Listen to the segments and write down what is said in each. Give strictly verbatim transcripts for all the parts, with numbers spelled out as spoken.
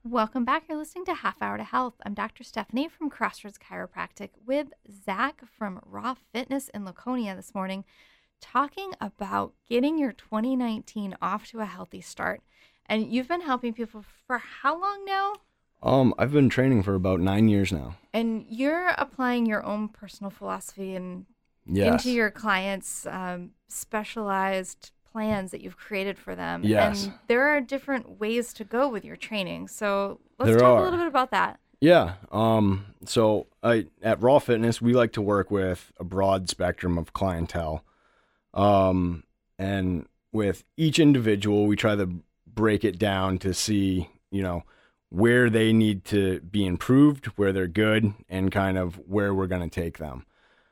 Welcome back. You're listening to Half Hour to Health. I'm Doctor Stephanie from Crossroads Chiropractic with Zach from Raw Fitness in Laconia this morning, talking about getting your twenty nineteen off to a healthy start. And you've been helping people for how long now? Um, I've been training for about nine years now. And you're applying your own personal philosophy and Yes. into your clients' um, specialized plans that you've created for them. Yes. And there are different ways to go with your training. So let's There talk are. a little bit about that. Yeah. Um, so I, at Raw Fitness, we like to work with a broad spectrum of clientele. Um, and with each individual, we try to break it down to see, you know, where they need to be improved, where they're good, and kind of where we're going to take them.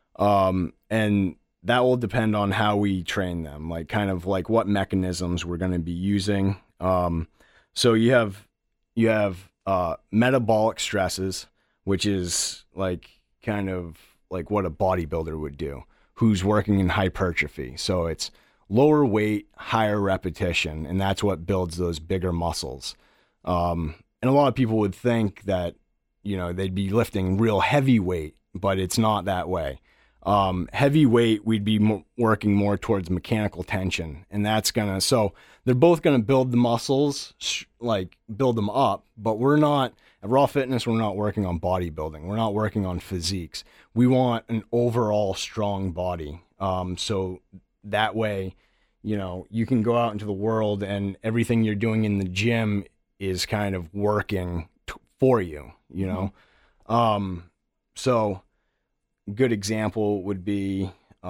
Um, and that will depend on how we train them, like kind of like what mechanisms we're going to be using. Um, so you have, you have, uh, metabolic stresses, which is like kind of like what a bodybuilder would do, who's working in hypertrophy. So it's lower weight, higher repetition, and that's what builds those bigger muscles. Um, and a lot of people would think that, you know, they'd be lifting real heavy weight, but it's not that way. Um, heavy weight, we'd be mo- working more towards mechanical tension, and that's gonna, so they're both gonna build the muscles, sh- like build them up, but we're not, at Raw Fitness, we're not working on bodybuilding. We're not working on physiques. We want an overall strong body. Um, so that way, you know, you can go out into the world and everything you're doing in the gym is kind of working t- for you, you know? Mm-hmm. Um, so, good example would be,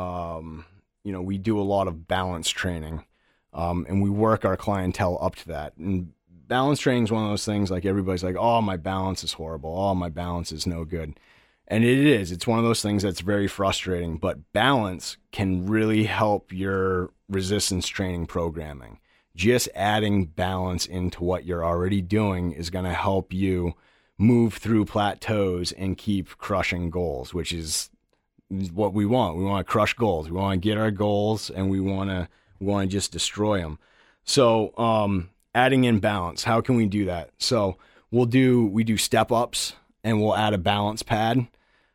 um, you know, we do a lot of balance training, um, and we work our clientele up to that. And balance training is one of those things like everybody's like, oh, my balance is horrible. Oh, my balance is no good. And it is. It's one of those things that's very frustrating, but balance can really help your resistance training programming. Just adding balance into what you're already doing is going to help you move through plateaus and keep crushing goals, which is what we want. We want to crush goals. We want to get our goals, and we want to we want to just destroy them. So, um, adding in balance, how can we do that? So we'll do we do step ups, and we'll add a balance pad.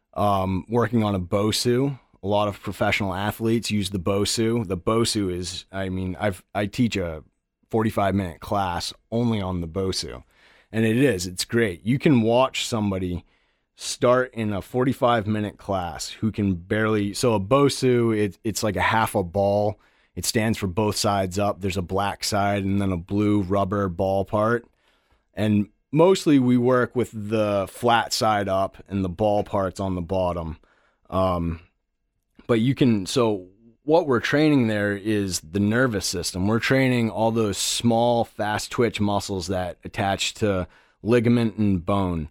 Um, working on a BOSU. A lot of professional athletes use the BOSU. The BOSU is, I mean, I've I teach a forty-five minute class only on the BOSU. And it is, it's great. You can watch somebody start in a forty-five minute class who can barely, so a BOSU, it, it's like a half a ball. It stands for both sides up. There's a black side and then a blue rubber ball part. And mostly we work with the flat side up and the ball parts on the bottom. Um, but you can, so what we're training there is the nervous system. We're training all those small, fast twitch muscles that attach to ligament and bone.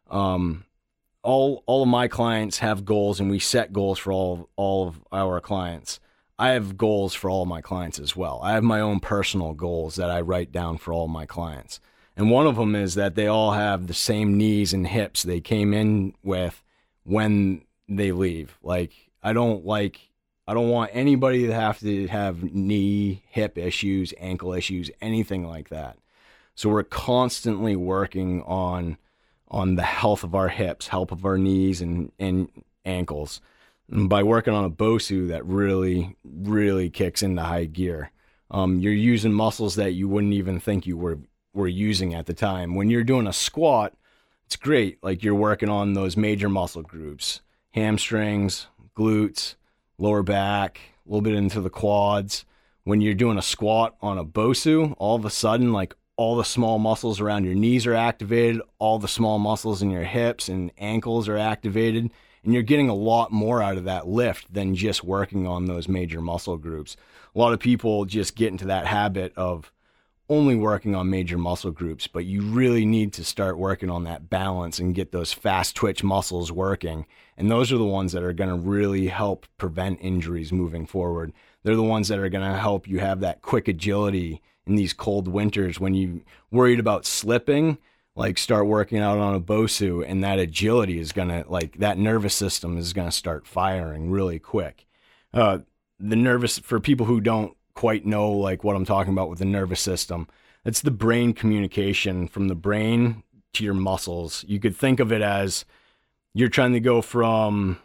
Um, all all of my clients have goals, and we set goals for all all of our clients. I have goals for all of my clients as well. I have my own personal goals that I write down for all of my clients. And one of them is that they all have the same knees and hips they came in with when they leave. Like, I don't like... I don't want anybody to have to have knee, hip issues, ankle issues, anything like that. So we're constantly working on on the health of our hips, health of our knees and, and ankles. And by working on a BOSU, that really, really kicks into high gear. Um, you're using muscles that you wouldn't even think you were, were using at the time. When you're doing a squat, it's great. Like, you're working on those major muscle groups, hamstrings, glutes, lower back, a little bit into the quads. When you're doing a squat on a BOSU, all of a sudden, like, all the small muscles around your knees are activated, all the small muscles in your hips and ankles are activated, and you're getting a lot more out of that lift than just working on those major muscle groups. A lot of people just get into that habit of only working on major muscle groups, but you really need to start working on that balance and get those fast twitch muscles working. And those are the ones that are going to really help prevent injuries moving forward. They're the ones that are going to help you have that quick agility in these cold winters when you're worried about slipping. Like, start working out on a BOSU, and that agility is going to, like, that nervous system is going to start firing really quick. Uh, the nervous, for people who don't quite know like what I'm talking about with the nervous system, it's the brain communication from the brain to your muscles. You could think of it as you're trying to go from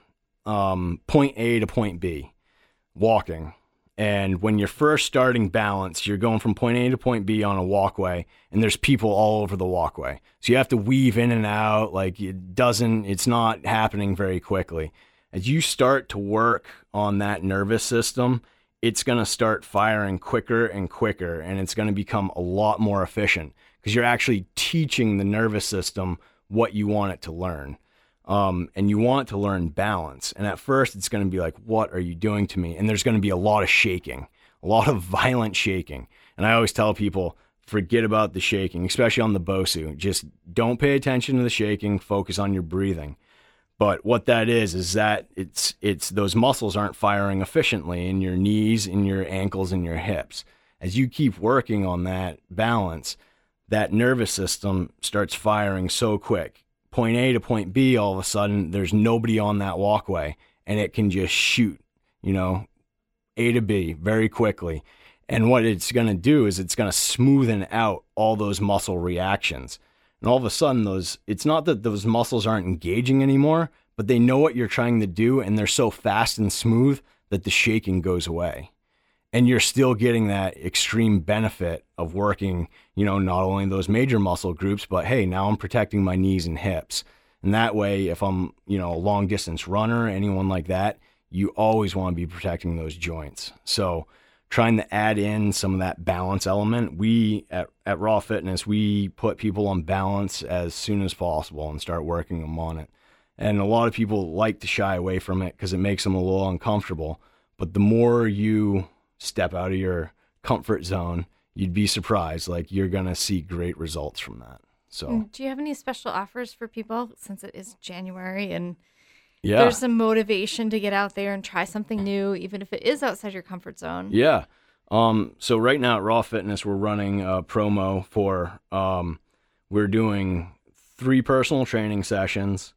um, point A to point B, walking. And when you're first starting balance, you're going from point A to point B on a walkway, and there's people all over the walkway. So you have to weave in and out. Like it doesn't, it's not happening very quickly. As you start to work on that nervous system, it's going to start firing quicker and quicker, and it's going to become a lot more efficient because you're actually teaching the nervous system what you want it to learn. Um, and you want to learn balance. And at first it's going to be like, what are you doing to me? And there's going to be a lot of shaking, a lot of violent shaking. And I always tell people, forget about the shaking, especially on the BOSU. Just don't pay attention to the shaking, focus on your breathing. But what that is, is that it's, it's those muscles aren't firing efficiently in your knees, in your ankles, and your hips. As you keep working on that balance, that nervous system starts firing so quick. Point A to point B, all of a sudden, there's nobody on that walkway, and it can just shoot, you know, A to B very quickly. And what it's going to do is it's going to smoothen out all those muscle reactions. And all of a sudden, those it's not that those muscles aren't engaging anymore, but they know what you're trying to do, and they're so fast and smooth that the shaking goes away. And you're still getting that extreme benefit of working, you know, not only those major muscle groups, but hey, now I'm protecting my knees and hips. And that way, if I'm, you know, a long distance runner, anyone like that, you always want to be protecting those joints. So trying to add in some of that balance element, we at, at Raw Fitness, we put people on balance as soon as possible and start working them on it. And a lot of people like to shy away from it because it makes them a little uncomfortable. But the more you step out of your comfort zone, you'd be surprised. Like you're going to see great results from that. So do you have any special offers for people since it is January and yeah, there's some motivation to get out there and try something new, even if it is outside your comfort zone? Yeah. Um, so right now at Raw Fitness, we're running a promo for, um, we're doing three personal training sessions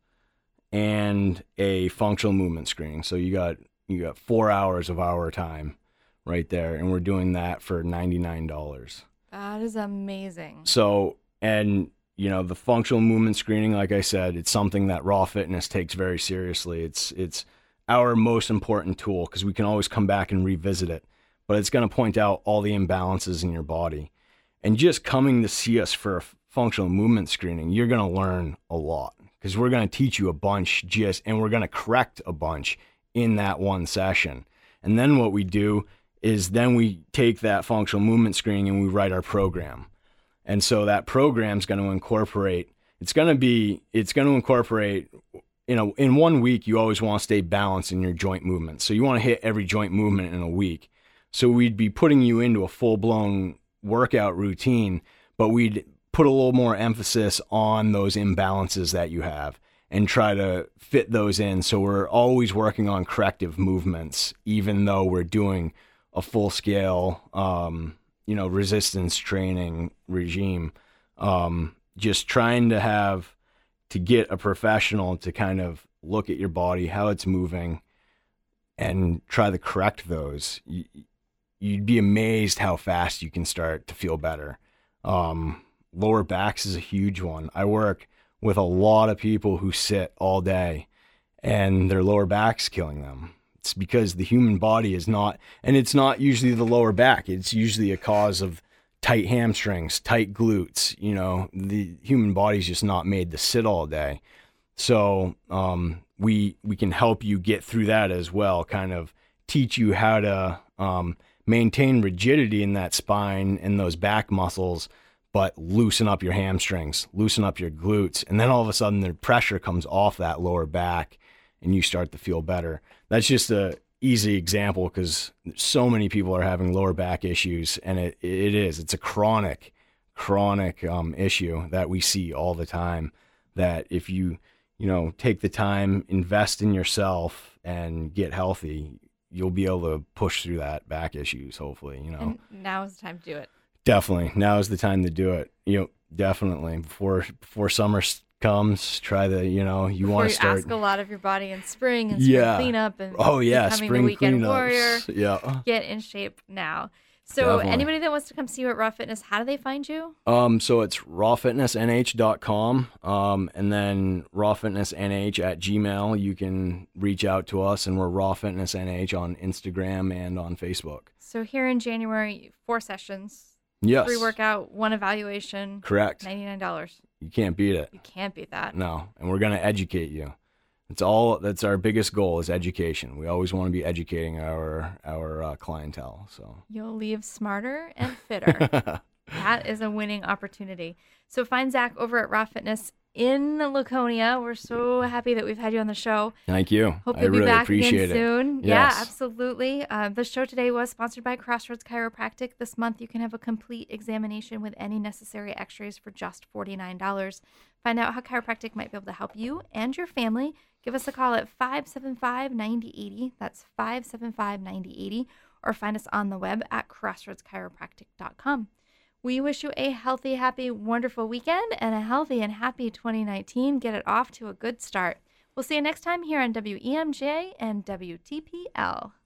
and a functional movement screening. So you got, you got four hours of our time right there. And we're doing that for ninety-nine dollars. That is amazing. So, and you know, the functional movement screening, like I said, it's something that Raw Fitness takes very seriously. It's, it's our most important tool because we can always come back and revisit it, but it's going to point out all the imbalances in your body. And just coming to see us for a functional movement screening, you're going to learn a lot because we're going to teach you a bunch just, and we're going to correct a bunch in that one session. And then what we do is then we take that functional movement screening and we write our program. And so that program is going to incorporate, it's going to be, it's going to incorporate, you know, in one week, you always want to stay balanced in your joint movements. So you want to hit every joint movement in a week. So we'd be putting you into a full blown workout routine, but we'd put a little more emphasis on those imbalances that you have and try to fit those in. So we're always working on corrective movements, even though we're doing a full scale, um, you know, resistance training regime, um, just trying to have, to get a professional to kind of look at your body, how it's moving, and try to correct those. You, you'd be amazed how fast you can start to feel better. Um, lower backs is a huge one. I work with a lot of people who sit all day and their lower back's killing them. It's because the human body is not, and it's not usually the lower back. It's usually a cause of tight hamstrings, tight glutes. You know, the human body's just not made to sit all day. So um, we we can help you get through that as well, kind of teach you how to um, maintain rigidity in that spine and those back muscles, but loosen up your hamstrings, loosen up your glutes. And then all of a sudden the pressure comes off that lower back and you start to feel better. That's just a easy example because so many people are having lower back issues, and it it is it's a chronic chronic um, issue that we see all the time. That if you you know take the time, invest in yourself, and get healthy, you'll be able to push through that back issues. Hopefully, you know. And now is the time to do it. Definitely, now is the time to do it. You know, definitely before before summer comes, try the, you know, you want to start. You ask a lot of your body in spring and spring yeah. cleanup and oh yeah, becoming spring the weekend cleanups. warrior. Yeah. Get in shape now. So Definitely. anybody that wants to come see you at Raw Fitness, how do they find you? Um, so it's raw fitness n h dot com, um, and then rawfitnessnh at gmail. You can reach out to us, and we're Raw Fitness N H on Instagram and on Facebook. So here in January, four sessions, Yes. free workout, one evaluation, Correct. ninety-nine dollars. You can't beat it. You can't beat that. No, and we're going to educate you. It's all. That's our biggest goal is education. We always want to be educating our our uh, clientele. So You'll leave smarter and fitter. That is a winning opportunity. So find Zach over at Raw Fitness in Laconia. We're so happy that we've had you on the show. Thank you. Hope I you'll be really back appreciate again it. soon. Yes. Yeah, absolutely. Uh, the show today was sponsored by Crossroads Chiropractic. This month, you can have a complete examination with any necessary x-rays for just forty-nine dollars. Find out how chiropractic might be able to help you and your family. Give us a call at five seven five, nine zero eight zero. That's five seven five, nine zero eight zero. Or find us on the web at crossroads chiropractic dot com. We wish you a healthy, happy, wonderful weekend and a healthy and happy twenty nineteen. Get it off to a good start. We'll see you next time here on W E M J and W T P L.